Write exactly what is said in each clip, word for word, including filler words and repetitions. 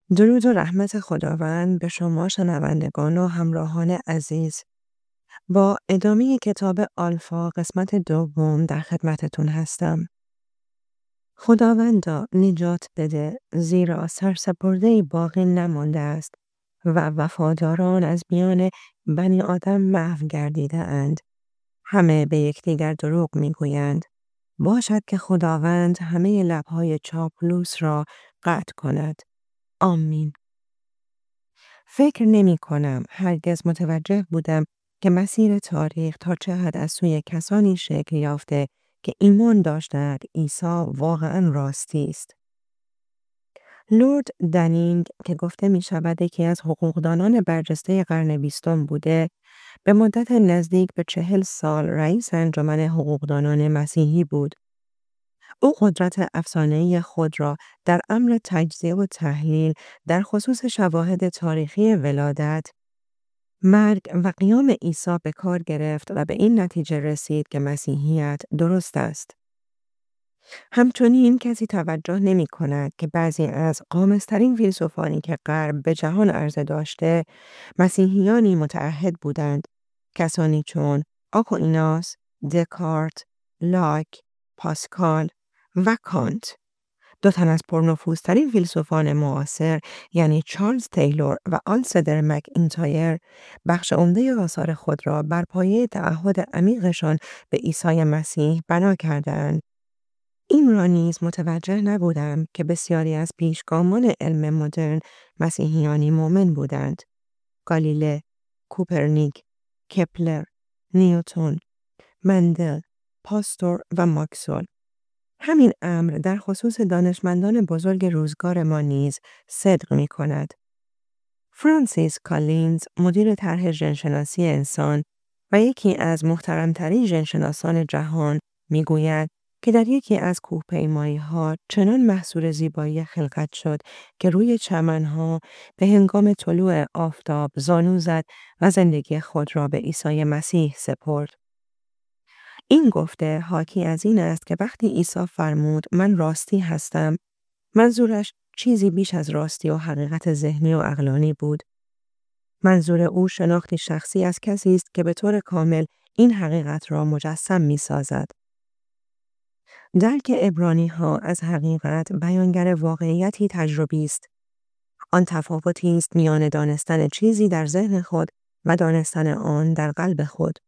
درود و رحمت خداوند به شما شنوندگان و همراهان عزیز. با ادامه کتاب آلفا قسمت دوم در خدمتتون هستم. خداوندا نجات بده، زیرا سرسپرده‌ای باقی نمانده است و وفاداران از میان بنی آدم محو گردیده اند. همه به یکدیگر دروغ میگویند. باشد که خداوند همه لب‌های چاپلوس را قطع کند. آمین. فکر نمی کنم هرگز متوجه بودم که مسیر تاریخ تا چه حد از سوی کسانی شکل یافته که ایمان داشتند عیسی واقعا راستی است. لورد دنینگ که گفته می شود یکی از حقوقدانان برجسته قرن بیستم بوده، به مدت نزدیک به چهل سال رئیس انجمن حقوقدانان مسیحی بود. او قدرت افسانه‌ای خود را در امر تجزیه و تحلیل در خصوص شواهد تاریخی ولادت، مرگ و قیام عیسی به کار گرفت و به این نتیجه رسید که مسیحیت درست است. همچنین کسی توجه نمی کند که بعضی از قامص‌ترین فیلسوفانی که غرب به جهان عرضه داشته، مسیحیانی متعهد بودند، کسانی چون آکویناس، دکارت، لاک، پاسکال و کانت. دو تن از پرنفوذترین فیلسوفان معاصر یعنی چارلز تیلور و آلکساندر مک اینتایر بخش عمده آثار خود را بر پایه تعهد عمیقشان به عیسی مسیح بنا کردند. این را نیز متوجه نبودم که بسیاری از پیشگامان علم مدرن مسیحیانی مؤمن بودند. گالیله، کوپرنیک، کپلر، نیوتن، مندل، پاستور و ماکسول. همین امر در خصوص دانشمندان بزرگ روزگار ما نیز صدق می کند. فرانسیس کالینز، مدیر طرح ژن‌شناسی انسان و یکی از محترمترین ژن‌شناسان جهان، می گوید که در یکی از کوهپیمایی‌ها چنان محصور زیبایی خلقت شد که روی چمن‌ها به هنگام طلوع آفتاب زانو زد و زندگی خود را به عیسی مسیح سپرد. این گفته حاکی از این است که وقتی عیسی فرمود من راستی هستم، منظورش چیزی بیش از راستی و حقیقت ذهنی و عقلانی بود. منظور او شناختی شخصی از کسی است که به طور کامل این حقیقت را مجسم می سازد. درک عبرانی ها از حقیقت بیانگر واقعیتی تجربی است. آن تفاوتی است میان دانستن چیزی در ذهن خود و دانستن آن در قلب خود.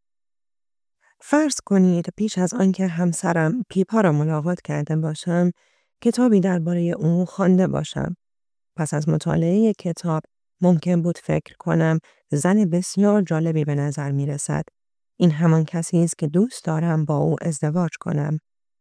فرض کنید پیش از آنکه همسرم پیپا را ملاقات کرده باشم، کتابی درباره او خوانده باشم. پس از مطالعه کتاب ممکن بود فکر کنم زن بسیار جالبی به نظر می رسد. این همان کسی است که دوست دارم با او ازدواج کنم.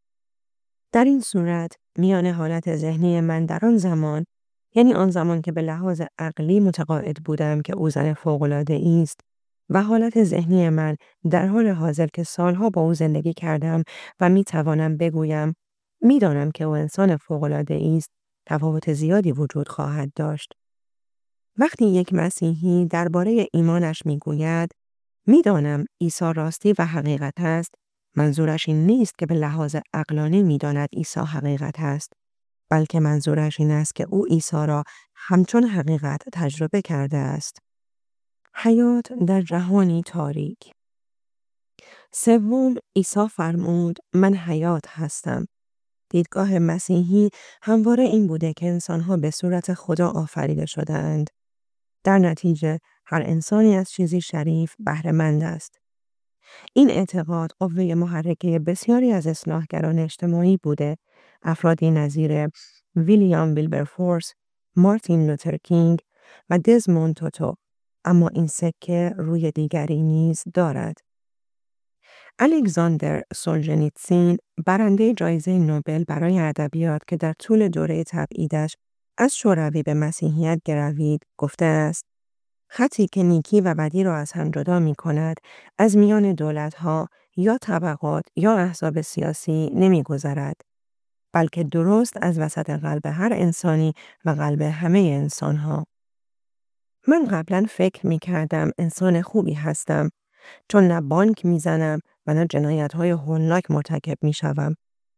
در این صورت میان حالت ذهنی من در آن زمان، یعنی آن زمان که به لحاظ عقلی متقاعد بودم که او زن فوق‌العاده‌ای است، و حالت ذهنی من در حال حاضر که سالها با او زندگی کردم و می توانم بگویم می دانم که او انسان فوق‌العاده‌ای است، تفاوت زیادی وجود خواهد داشت. وقتی یک مسیحی درباره ایمانش می گوید می دانم عیسی راستی و حقیقت است، منظورش این نیست که به لحاظ عقلانی می داند عیسی حقیقت است، بلکه منظورش این است که او عیسی را همچون حقیقت تجربه کرده است. حیات در جهانی تاریک. سوم، عیسی فرمود من حیات هستم. دیدگاه مسیحی همواره این بوده که انسانها به صورت خدا آفریده شده‌اند. در نتیجه هر انسانی از چیزی شریف بهره مند است. این اعتقاد قوه محرکه بسیاری از اصلاحگران اجتماعی بوده، افرادی نظیر ویلیام ویلبرفورس، مارتین لوتر کینگ و دزموند توتو. اما این سکه روی دیگری نیز دارد. الکساندر سولژنیتسین، برنده جایزه نوبل برای ادبیات که در طول دوره تبعیدش از شوروی به مسیحیت گروید، گفته است: خطی که نیکی و بدی را از هم جدا می کند، از میان دولت‌ها یا طبقات یا احزاب سیاسی نمی گذرد، بلکه درست از وسط قلب هر انسانی و قلب همه انسان‌ها. من قبلا فکر می کردم انسان خوبی هستم، چون نه بانک می زنم و نه جنایت‌های هولناک مرتکب می شوم.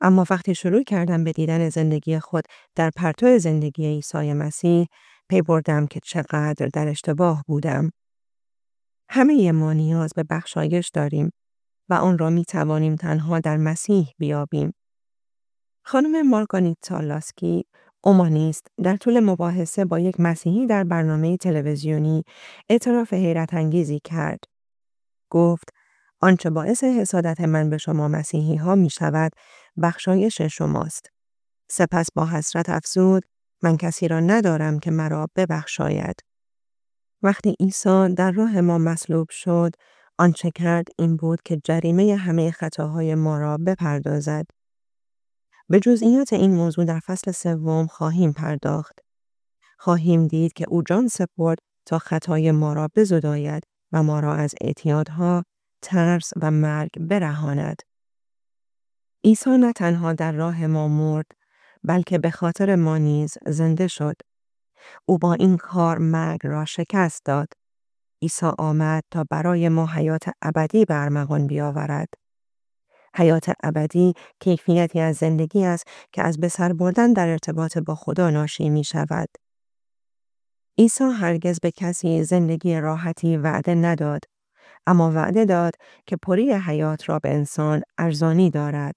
اما وقتی شروع کردم به دیدن زندگی خود در پرتو زندگی عیسی مسیح، پی بردم که چقدر در اشتباه بودم. همه ما نیاز به بخشایش داریم و آن را می توانیم تنها در مسیح بیابیم. خانم مارگانیتا لاسکی، اومانیست، در طول مباحثه با یک مسیحی در برنامه تلویزیونی اعتراف حیرت انگیزی کرد. گفت: آنچه باعث حسادت من به شما مسیحی ها می شود، بخشایش شماست. سپس با حسرت افزود: من کسی را ندارم که مرا ببخشاید. وقتی عیسی در راه ما مصلوب شد، آنچه کرد این بود که جریمه همه خطاهای ما را بپردازد. به جزئیات این موضوع در فصل سوم خواهیم پرداخت. خواهیم دید که او جان سپرد تا خطای ما را بزداید و ما را از اعتیادها، ترس و مرگ برهاند. عیسی نه تنها در راه ما مرد، بلکه به خاطر ما نیز زنده شد. او با این کار مرگ را شکست داد. عیسی آمد تا برای ما حیات ابدی به ارمغان بیاورد. حیات ابدی کیفیتی از زندگی است که از به سر بردن در ارتباط با خدا ناشی می شود. عیسی هرگز به کسی زندگی راحتی وعده نداد، اما وعده داد که پری حیات را به انسان ارزانی دارد.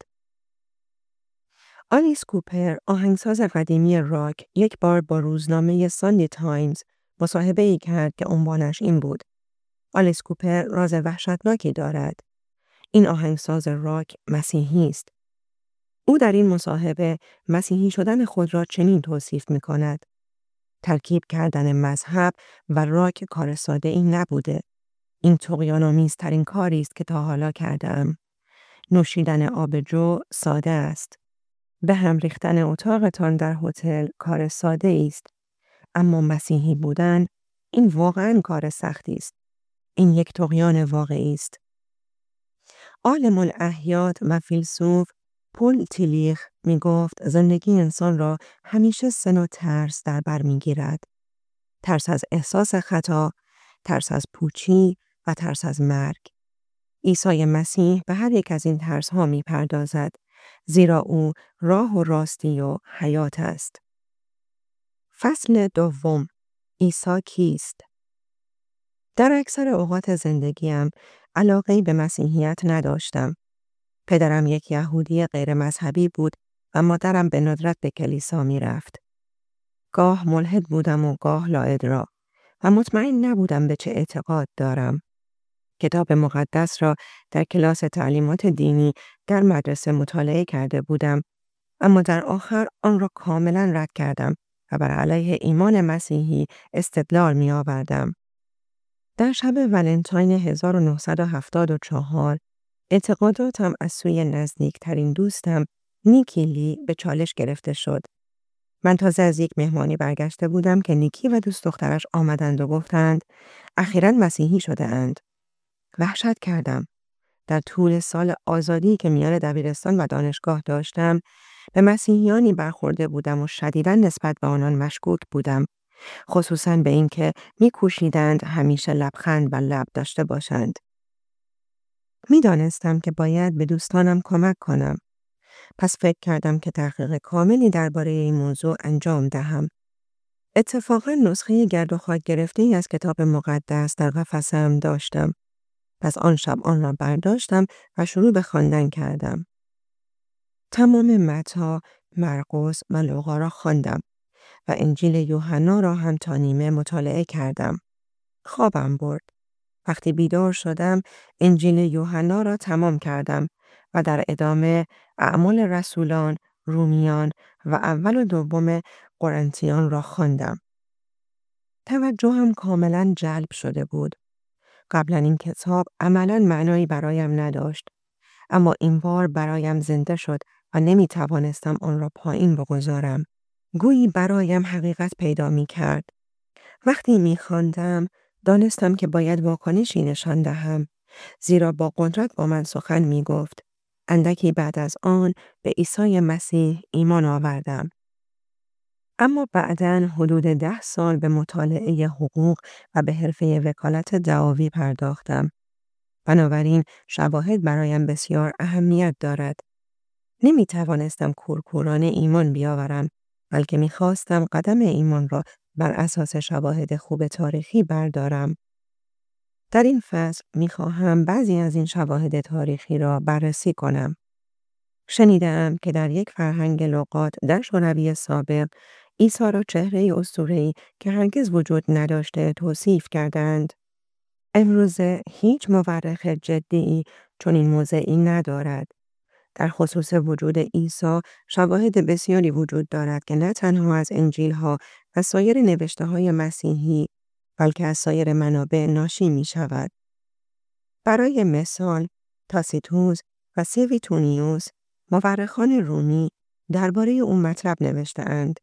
آلیس کوپر، آهنگساز قدیمی راک، یک بار با روزنامه ساندی تایمز مصاحبه‌ای کرد که عنوانش این بود: آلیس کوپر راز وحشتناکی دارد. این آهنگساز راک مسیحی است. او در این مصاحبه مسیحی شدن خود را چنین توصیف می کند: ترکیب کردن مذهب و راک کار ساده ای نبوده. این طغیان‌آمیزترین کاری است که تا حالا کردم. نوشیدن آب جو ساده است. به هم ریختن اتاقتان در هتل کار ساده است. اما مسیحی بودن، این واقعاً کار سختی است. این یک طغیان واقعی است. عالم الاحیات و فیلسوف پل تیلیخ می گفت زندگی انسان را همیشه سه نوع ترس در بر می گیرد. ترس از احساس خطا، ترس از پوچی و ترس از مرگ. عیسی مسیح به هر یک از این ترس ها می پردازد، زیرا او راه و راستی و حیات است. فصل دوم، عیسی کیست؟ در اکثر اوقات زندگیم علاقه‌ای به مسیحیت نداشتم. پدرم یک یهودی غیر مذهبی بود و مادرم به ندرت به کلیسا می رفت. گاه ملحد بودم و گاه لاادرا و مطمئن نبودم به چه اعتقاد دارم. کتاب مقدس را در کلاس تعلیمات دینی در مدرسه مطالعه کرده بودم، اما در آخر آن را کاملا رد کردم و بر علیه ایمان مسیحی استدلال می آوردم. در شب ولنتاین هزار و نهصد و هفتاد و چهار اعتقاداتم از سوی نزدیکترین دوستم نیکی لی به چالش گرفته شد. من تازه از یک مهمانی برگشته بودم که نیکی و دوست دخترش آمدند و گفتند اخیراً مسیحی شده اند. وحشت کردم. در طول سال آزادی که میان دبیرستان و دانشگاه داشتم، به مسیحیانی برخورده بودم و شدیداً نسبت به آنان مشکوک بودم، خصوصاً به این که می‌کوشیدند همیشه لبخند بر لب داشته باشند. می دانستم که باید به دوستانم کمک کنم. پس فکر کردم که تحقیق کاملی درباره این موضوع انجام دهم. اتفاقاً نسخه گرد و خاک گرفته‌ای از کتاب مقدس در قفسه‌ام داشتم. پس آن شب آن را برداشتم و شروع به خواندن کردم. تمام متی، مرقس و لوقا را خواندم و انجیل یوحنا را هم تا نیمه مطالعه کردم. خوابم برد. وقتی بیدار شدم، انجیل یوحنا را تمام کردم و در ادامه اعمال رسولان، رومیان و اول و دوم قرنتیان را خواندم. توجهم کاملا جلب شده بود. قبلا این کتاب عملاً معنایی برایم نداشت، اما این بار برایم زنده شد و نمی توانستم آن را پایین بگذارم. گویی برایم حقیقت پیدا می کرد. وقتی می خواندم، دانستم که باید واکنشی نشان دهم، زیرا با قدرت با من سخن می گفت. اندکی بعد از آن به عیسی مسیح ایمان آوردم. اما بعداً حدود ده سال به مطالعه حقوق و به حرفه وکالت دعاوی پرداختم. بنابراین شواهد برایم بسیار اهمیت دارد. نمی توانستم کورکورانه ایمان بیاورم، بلکه می خواستم قدم ایمان را بر اساس شواهد خوب تاریخی بردارم. در این فصل می خواهم بعضی از این شواهد تاریخی را بررسی کنم. شنیدم که در یک فرهنگ لغات در شوروی سابق، عیسی را چهره اسطوره‌ای که هرگز وجود نداشته توصیف کردند. امروزه هیچ مورخ جدی چنین موضعی ندارد. در خصوص وجود عیسی شواهد بسیاری وجود دارد که نه تنها از انجیل‌ها و سایر نوشته‌های مسیحی، بلکه از سایر منابع ناشی می شود. برای مثال، تاسیتوس و سویتونیوس، مورخان رومی، درباره او مطلب نوشته‌اند.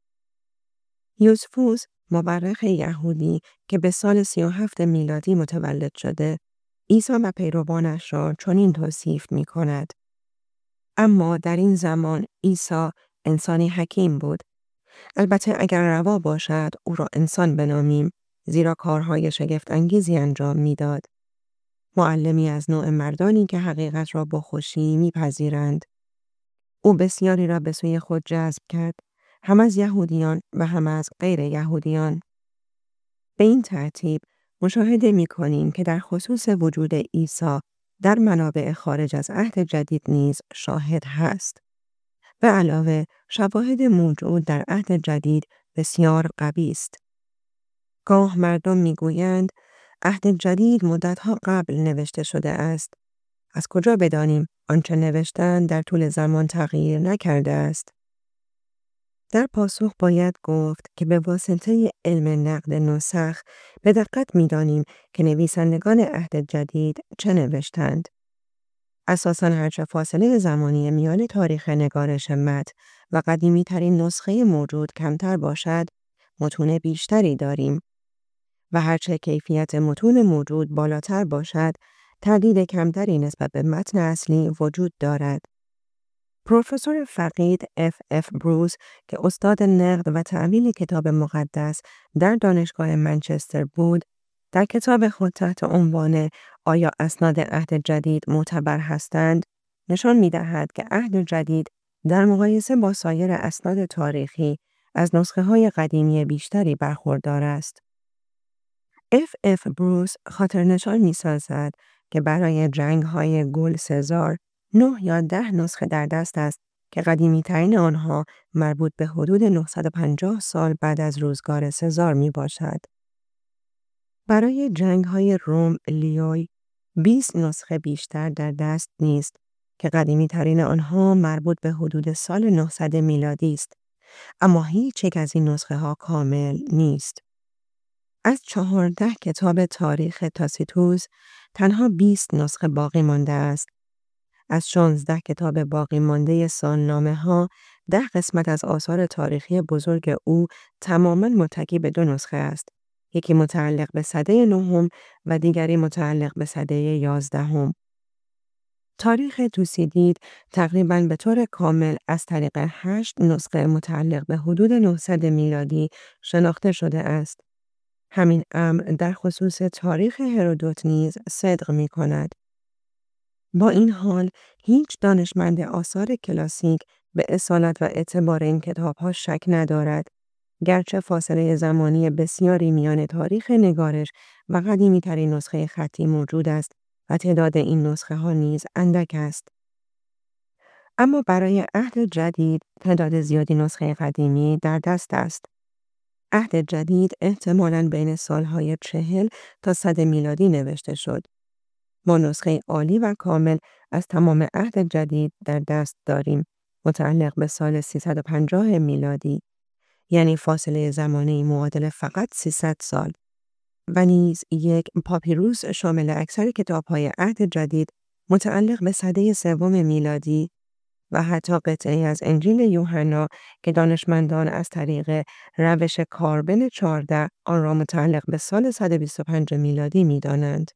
یوسفوس، مورخ یهودی که به سال سی و هفت میلادی متولد شده، عیسی و پیروانش را چنین توصیف می کند. اما در این زمان عیسی انسانی حکیم بود. البته اگر روا باشد او را انسان بنامیم، زیرا کارهای شگفت انگیزی انجام میداد. معلمی از نوع مردانی که حقیقت را با خوشی میپذیرند. او بسیاری را به سوی خود جذب کرد، هم از یهودیان و هم از غیر یهودیان. به این ترتیب مشاهده می‌کنیم که در خصوص وجود عیسی در منابع خارج از عهد جدید نیز شاهد هست. به علاوه شواهد موجود در عهد جدید بسیار قوی است. گاه مردم میگویند عهد جدید مدتها قبل نوشته شده است. از کجا بدانیم آنچه نوشتند در طول زمان تغییر نکرده است؟ در پاسخ باید گفت که به واسطه علم نقد نسخ به دقت می‌دانیم که نویسندگان عهد جدید چه نوشتند. اساساً هرچه فاصله زمانی میان تاریخ نگارش متن و قدیمی ترین نسخه موجود کمتر باشد، متون بیشتری داریم. و هرچه کیفیت متون موجود بالاتر باشد، تردید کمتری نسبت به متن اصلی وجود دارد. پروفسور فقید اف اف بروس که استاد نقد و تأویل کتاب مقدس در دانشگاه منچستر بود، در کتاب خود تحت عنوان آیا اسناد عهد جدید معتبر هستند، نشان می‌دهد که عهد جدید در مقایسه با سایر اسناد تاریخی از نسخه‌های قدیمی بیشتری برخوردار است. اف اف بروس خاطر نشان می‌سازد که برای جنگ‌های گل سزار نه یا ده نسخه در دست است که قدیمی ترین آنها مربوط به حدود نهصد و پنجاه سال بعد از روزگار سزار می باشد. برای جنگ‌های روم لیوی بیست نسخه بیشتر در دست نیست که قدیمی ترین آنها مربوط به حدود سال نهصد میلادی است، اما هیچ یک از این نسخه ها کامل نیست. از چهارده کتاب تاریخ تاسیتوس تنها بیست نسخه باقی مانده است. از شانزده کتاب باقی مانده سالنامه ها، ده قسمت از آثار تاریخی بزرگ او تماما متکی به دو نسخه است. یکی متعلق به سده نهم و دیگری متعلق به سده یازدهم. تاریخ توسیدید تقریباً به طور کامل از طریق هشت نسخه متعلق به حدود نهصد میلادی شناخته شده است. همین امر در خصوص تاریخ هرودوت نیز صدق می کند. با این حال، هیچ دانشمند آثار کلاسیک به اصالت و اعتبار این کتاب‌ها شک ندارد، گرچه فاصله زمانی بسیاری میان تاریخ نگارش و قدیمی‌ترین نسخه خطی موجود است و تعداد این نسخه ها نیز اندک است. اما برای عهد جدید تعداد زیادی نسخه قدیمی در دست است. عهد جدید احتمالاً بین سالهای چهل تا صد میلادی نوشته شد. ما نسخه عالی و کامل از تمام عهد جدید در دست داریم، متعلق به سال سیصد و پنجاه میلادی، یعنی فاصله زمانی معادل فقط سیصد سال. و نیز یک پاپیروس شامل اکثر کتاب‌های عهد جدید متعلق به سده سوم میلادی و حتی قطعی از انجیل یوحنا که دانشمندان از طریق روش کاربن چهارده آن را متعلق به سال صد و بیست و پنج میلادی می‌دانند.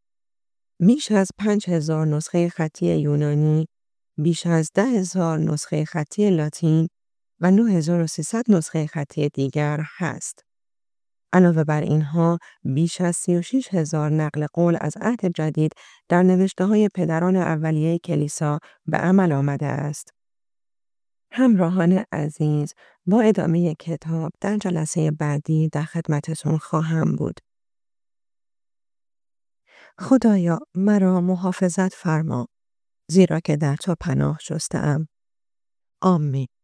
بیش از پنج هزار نسخه خطی یونانی، بیش از ده هزار نسخه خطی لاتین و نه هزار و سیصد نسخه خطی دیگر هست. علاوه بر اینها، بیش از سی و شش هزار نقل قول از عهد جدید در نوشته‌های پدران اولیه کلیسا به عمل آمده است. همراهان عزیز، با ادامه کتاب در جلسه بعدی در خدمتتون خواهم بود. خدایا مرا محافظت فرما، زیرا که در تو پناه جسته‌ام. آمین.